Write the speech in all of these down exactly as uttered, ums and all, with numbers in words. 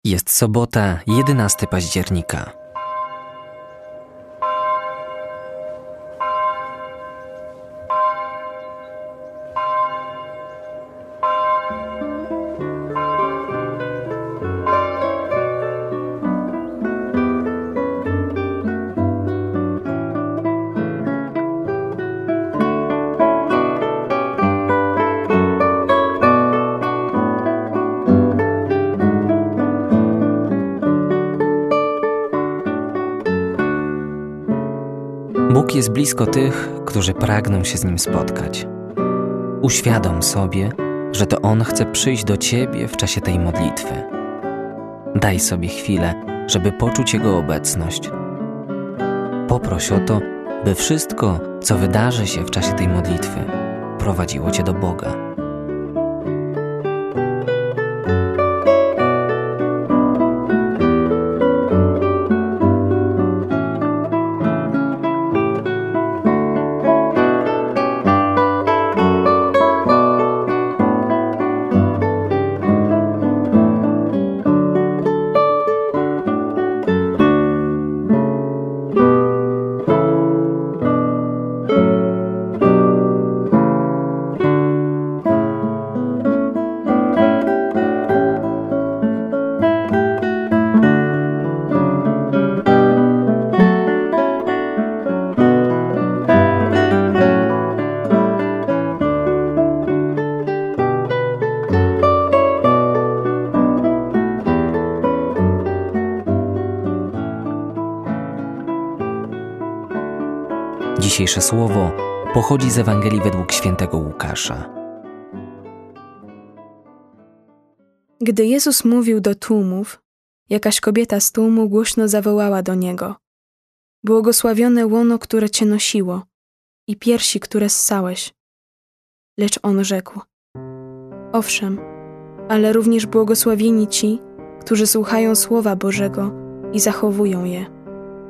Jest sobota, jedenastego października. Bóg jest blisko tych, którzy pragną się z Nim spotkać. Uświadom sobie, że to On chce przyjść do Ciebie w czasie tej modlitwy. Daj sobie chwilę, żeby poczuć Jego obecność. Poproś o to, by wszystko, co wydarzy się w czasie tej modlitwy, prowadziło Cię do Boga. Dzisiejsze słowo pochodzi z Ewangelii według świętego Łukasza. Gdy Jezus mówił do tłumów, jakaś kobieta z tłumu głośno zawołała do Niego: Błogosławione łono, które Cię nosiło, i piersi, które ssałeś. Lecz On rzekł: Owszem, ale również błogosławieni ci, którzy słuchają Słowa Bożego i zachowują je.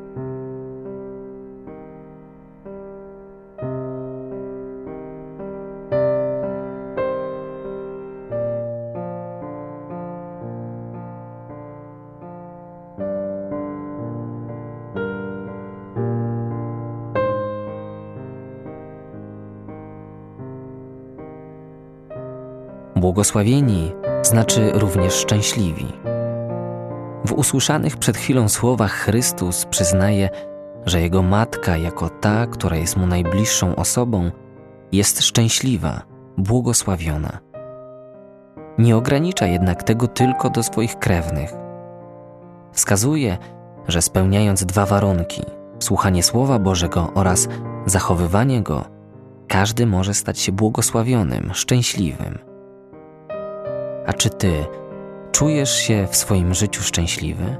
Błogosławieni znaczy również szczęśliwi. W usłyszanych przed chwilą słowach Chrystus przyznaje, że Jego Matka, jako ta, która jest Mu najbliższą osobą, jest szczęśliwa, błogosławiona. Nie ogranicza jednak tego tylko do swoich krewnych. Wskazuje, że spełniając dwa warunki, słuchanie Słowa Bożego oraz zachowywanie Go, każdy może stać się błogosławionym, szczęśliwym. A czy Ty czujesz się w swoim życiu szczęśliwy?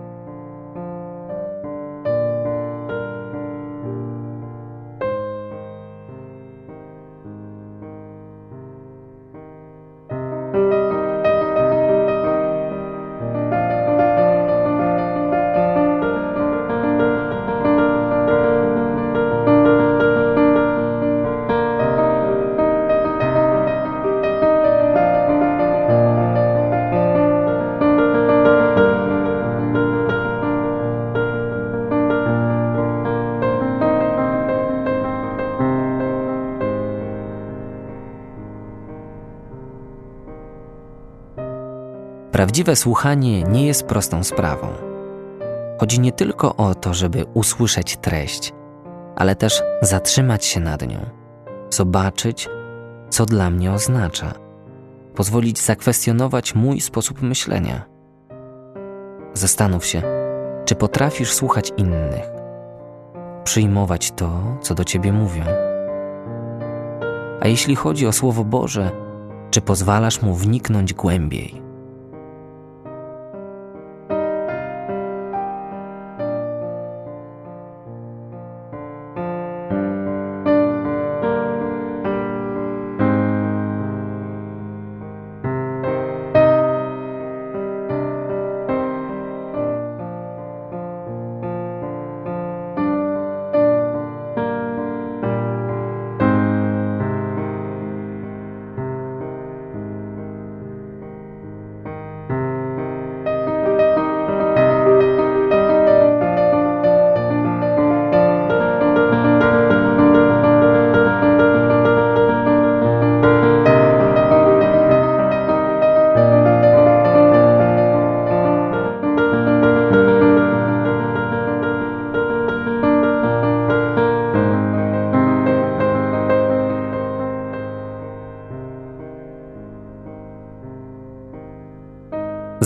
Prawdziwe słuchanie nie jest prostą sprawą. Chodzi nie tylko o to, żeby usłyszeć treść, ale też zatrzymać się nad nią, zobaczyć, co dla mnie oznacza, pozwolić zakwestionować mój sposób myślenia. Zastanów się, czy potrafisz słuchać innych, przyjmować to, co do Ciebie mówią. A jeśli chodzi o Słowo Boże, czy pozwalasz mu wniknąć głębiej?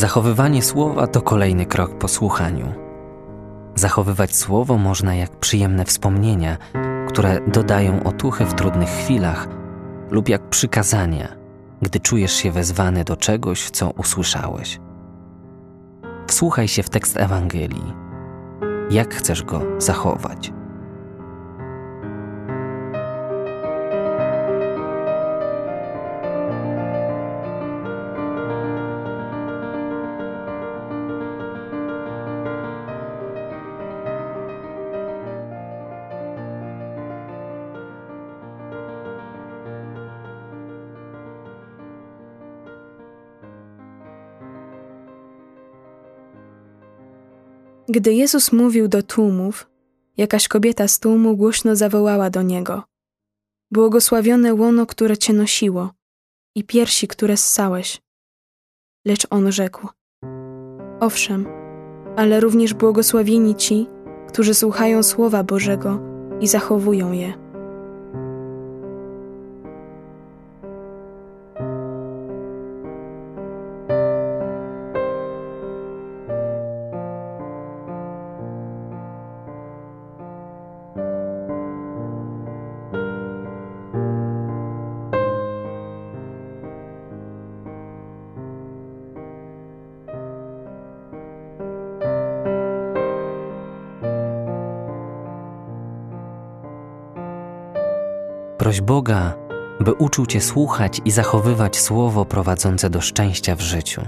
Zachowywanie słowa to kolejny krok po słuchaniu. Zachowywać słowo można jak przyjemne wspomnienia, które dodają otuchy w trudnych chwilach, lub jak przykazania, gdy czujesz się wezwany do czegoś, co usłyszałeś. Wsłuchaj się w tekst Ewangelii. Jak chcesz go zachować? Gdy Jezus mówił do tłumów, jakaś kobieta z tłumu głośno zawołała do Niego: Błogosławione łono, które Cię nosiło, i piersi, które ssałeś. Lecz On rzekł: Owszem, ale również błogosławieni ci, którzy słuchają Słowa Bożego i zachowują je. Proś Boga, by uczył Cię słuchać i zachowywać słowo prowadzące do szczęścia w życiu.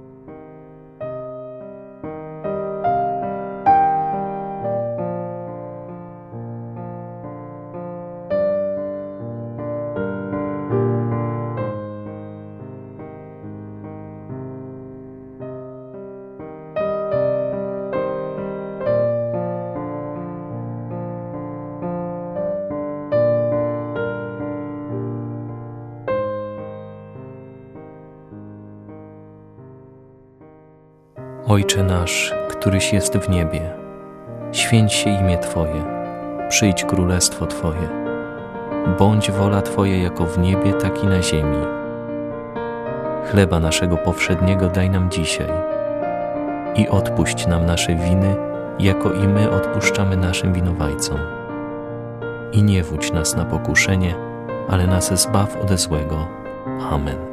Ojcze nasz, któryś jest w niebie, święć się imię Twoje, przyjdź królestwo Twoje. Bądź wola Twoja jako w niebie, tak i na ziemi. Chleba naszego powszedniego daj nam dzisiaj i odpuść nam nasze winy, jako i my odpuszczamy naszym winowajcom. I nie wódź nas na pokuszenie, ale nas zbaw ode złego. Amen.